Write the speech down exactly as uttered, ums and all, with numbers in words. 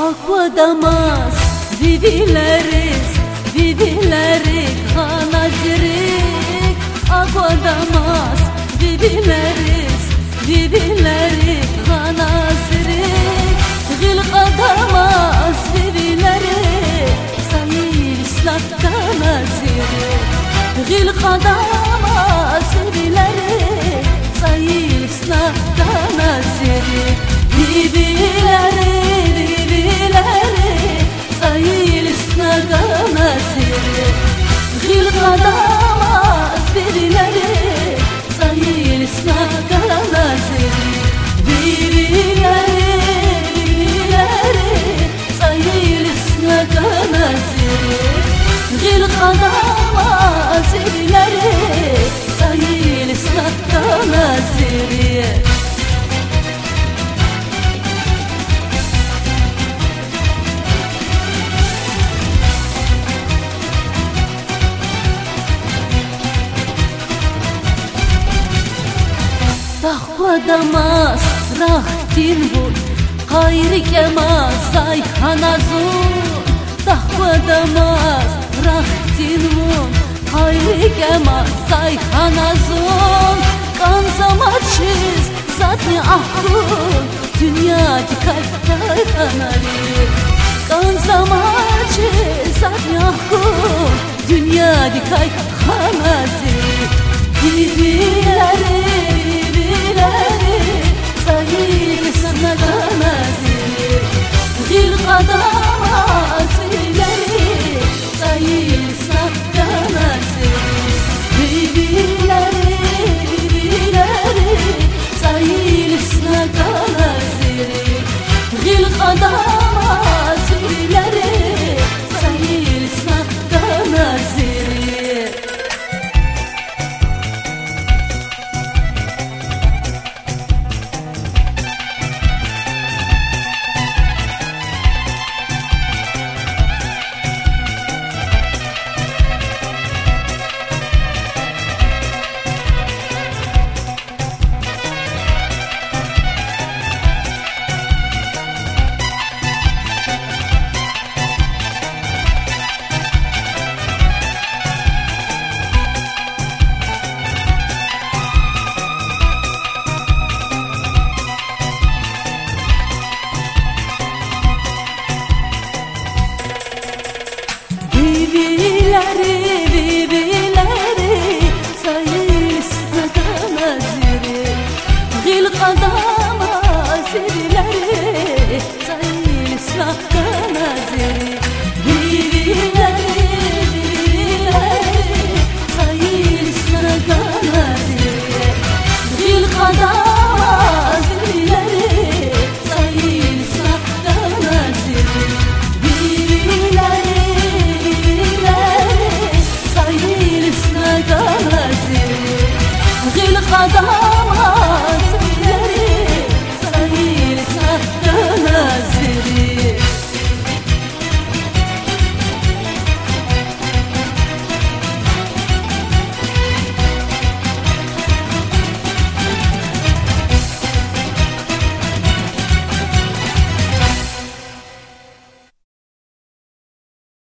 Aqua damas, vivileris, vivilerik, hanazirik. Aqua damas, vivileris, vivilerik, hanazirik. Gilqa damas, vivilerik, sayil slapta nazirik. Gilqa damas, vivilerik, sayil slapta nazirik. Vivilerik, Gilqa damas, vivilerik, sayil slapta nazirik. Vivilerik, vivilerik, sayil slapta nazirik. Gilqa damas, vivilerik, sayil slapta nazirik. Aqua damas, rahtin vur, qayri kemas, ay hanazun. Aqua damas, rahtin vur, qayri kemas, ay hanazun. Kan zamaçız, zatni ahkun, dünya dikay kanari. Kan zamaçız, zatni ahkun, dünya dikay kanari. Vivilerik, sayil slapta nazirik. Gilqa damas, vivilerik, sayil slapta nazirik. Vivilerik, vivilerik, sayil slapta nazirik. Gilqa damas, vivilerik, sayil slapta nazirik. Vivilerik, vivilerik, sayil slapta nazirik. Gilqa damas, vivilerik, sayil slapta nazirik. Vivilerik, vivilerik, sayil slapta nazirik. Gilqa damas, vivilerik, sayil slapta nazirik. Gilqa damas.